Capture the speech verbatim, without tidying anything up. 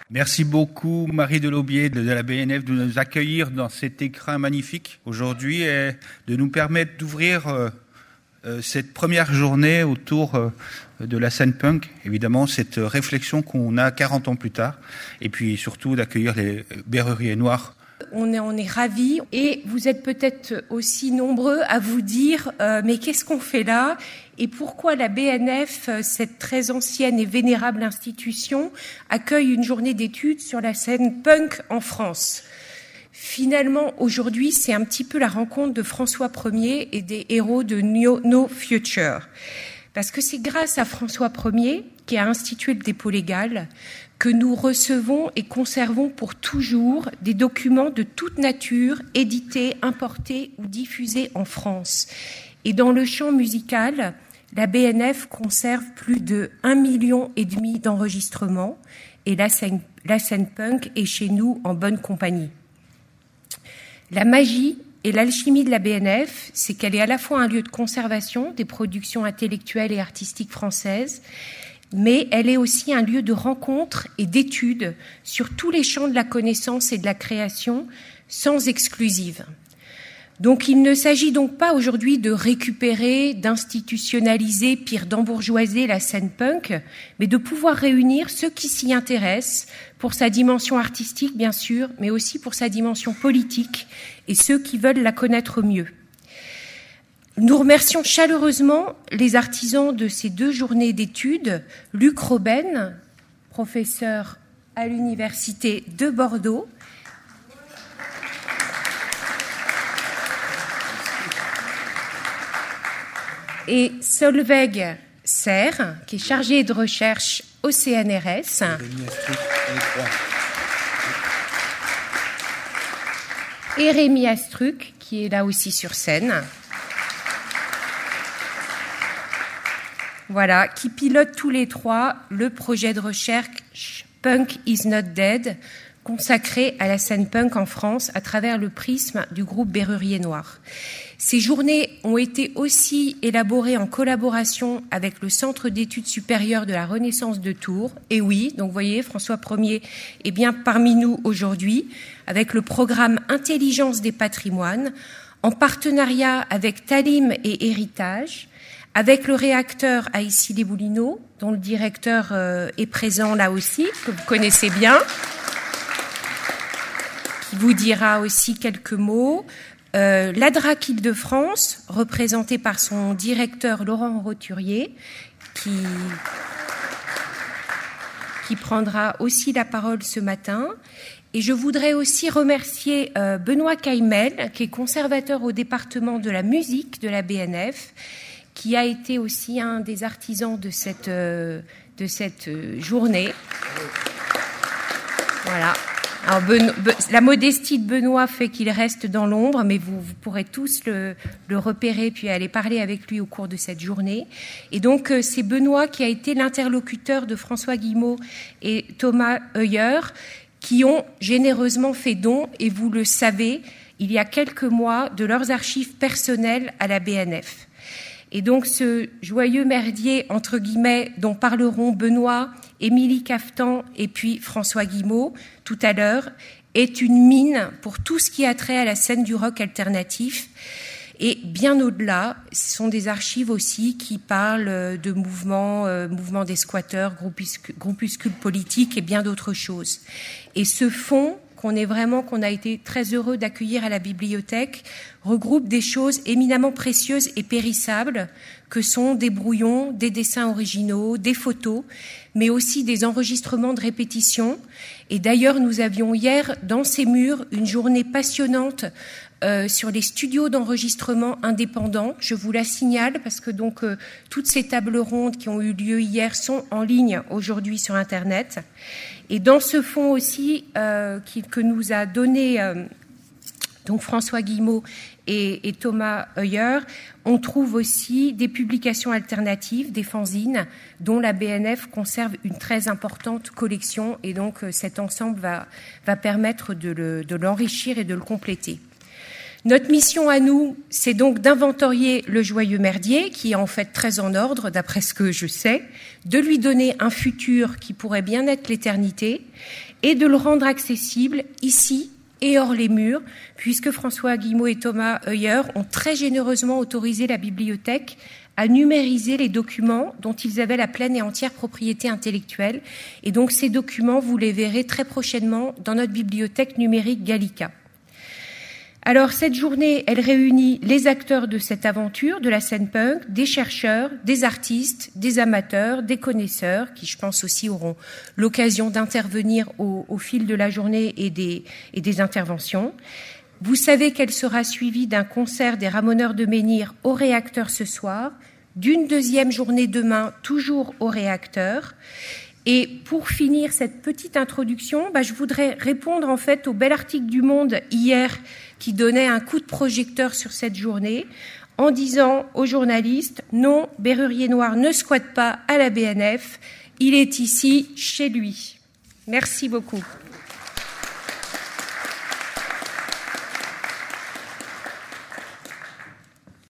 Merci beaucoup Marie Delaubier de la B N F de nous accueillir dans cet écrin magnifique aujourd'hui et de nous permettre d'ouvrir euh, euh, cette première journée autour euh, de la scène punk. Évidemment, cette réflexion qu'on a quarante ans plus tard et puis surtout d'accueillir les Berruriers Noirs. On est, on est ravis et vous êtes peut-être aussi nombreux à vous dire euh, mais qu'est-ce qu'on fait là et pourquoi la B N F, cette très ancienne et vénérable institution, accueille une journée d'études sur la scène punk en France. Finalement, aujourd'hui, c'est un petit peu la rencontre de François Ier et des héros de No, No Future. Parce que c'est grâce à François Ier, qui a institué le dépôt légal, que nous recevons et conservons pour toujours des documents de toute nature, édités, importés ou diffusés en France. Et dans le champ musical, la B N F conserve plus de un million et demi d'enregistrements et la scène, la scène punk est chez nous en bonne compagnie. La magie et l'alchimie de la B N F, c'est qu'elle est à la fois un lieu de conservation des productions intellectuelles et artistiques françaises, mais elle est aussi un lieu de rencontre et d'études sur tous les champs de la connaissance et de la création, sans exclusive. Donc il ne s'agit donc pas aujourd'hui de récupérer, d'institutionnaliser, pire d'embourgeoiser la scène punk, mais de pouvoir réunir ceux qui s'y intéressent pour sa dimension artistique, bien sûr, mais aussi pour sa dimension politique et ceux qui veulent la connaître mieux. Nous remercions chaleureusement les artisans de ces deux journées d'études, Luc Robben, professeur à l'Université de Bordeaux, et Solveig Serre, qui est chargée de recherche au C N R S. Et Rémi Astruc, qui est là aussi sur scène. Voilà, qui pilotent tous les trois le projet de recherche Punk is not dead, consacré à la scène punk en France à travers le prisme du groupe Berruriers Noirs. Ces journées ont été aussi élaborées en collaboration avec le Centre d'études supérieures de la Renaissance de Tours. Et oui, donc vous voyez, François Ier est bien parmi nous aujourd'hui, avec le programme Intelligence des patrimoines, en partenariat avec Talim et Héritage, avec le réacteur à Issy-les-Moulineaux, dont le directeur euh, est présent là aussi, que vous connaissez bien, qui vous dira aussi quelques mots. Euh, l'A D R A C Île-de-France, représenté par son directeur Laurent Roturier, qui, qui prendra aussi la parole ce matin. Et je voudrais aussi remercier euh, Benoît Caimel, qui est conservateur au département de la musique de la B N F, qui a été aussi un des artisans de cette, euh, de cette euh, journée. Voilà. Alors, ben, ben, la modestie de Benoît fait qu'il reste dans l'ombre, mais vous, vous pourrez tous le, le repérer puis aller parler avec lui au cours de cette journée. Et donc, euh, c'est Benoît qui a été l'interlocuteur de François Guimau et Thomas Heuer, qui ont généreusement fait don, et vous le savez, il y a quelques mois, de leurs archives personnelles à la B N F. Et donc ce joyeux merdier, entre guillemets, dont parleront Benoît, Émilie Caftan et puis François Guimau tout à l'heure, est une mine pour tout ce qui a trait à la scène du rock alternatif. Et bien au-delà, ce sont des archives aussi qui parlent de mouvements, euh, mouvements des squatteurs, groupuscules, groupuscules politiques et bien d'autres choses. Et ce fonds qu'on est vraiment, qu'on a été très heureux d'accueillir à la bibliothèque, regroupe des choses éminemment précieuses et périssables, que sont des brouillons, des dessins originaux, des photos, mais aussi des enregistrements de répétition. Et d'ailleurs, nous avions hier, dans ces murs, une journée passionnante euh, sur les studios d'enregistrement indépendants. Je vous la signale parce que donc euh, toutes ces tables rondes qui ont eu lieu hier sont en ligne aujourd'hui sur Internet. Et dans ce fonds aussi euh, qui, que nous a donné euh, donc François Guimau et, et Thomas Heuer, on trouve aussi des publications alternatives, des fanzines, dont la B N F conserve une très importante collection. Et donc euh, cet ensemble va, va permettre de, le, de l'enrichir et de le compléter. Notre mission à nous, c'est donc d'inventorier le joyeux merdier, qui est en fait très en ordre, d'après ce que je sais, de lui donner un futur qui pourrait bien être l'éternité, et de le rendre accessible ici et hors les murs, puisque François Guillemot et Thomas Heuer ont très généreusement autorisé la bibliothèque à numériser les documents dont ils avaient la pleine et entière propriété intellectuelle. Et donc ces documents, vous les verrez très prochainement dans notre bibliothèque numérique Gallica. Alors cette journée, elle réunit les acteurs de cette aventure, de la scène punk, des chercheurs, des artistes, des amateurs, des connaisseurs, qui je pense aussi auront l'occasion d'intervenir au, au fil de la journée et des, et des interventions. Vous savez qu'elle sera suivie d'un concert des Ramoneurs de Menhir au Réacteur ce soir, d'une deuxième journée demain, toujours au Réacteur. Et pour finir cette petite introduction, bah, je voudrais répondre en fait au bel article du Monde hier qui donnait un coup de projecteur sur cette journée en disant aux journalistes « Non, Bérurier Noir ne squatte pas à la B N F, il est ici chez lui ». Merci beaucoup.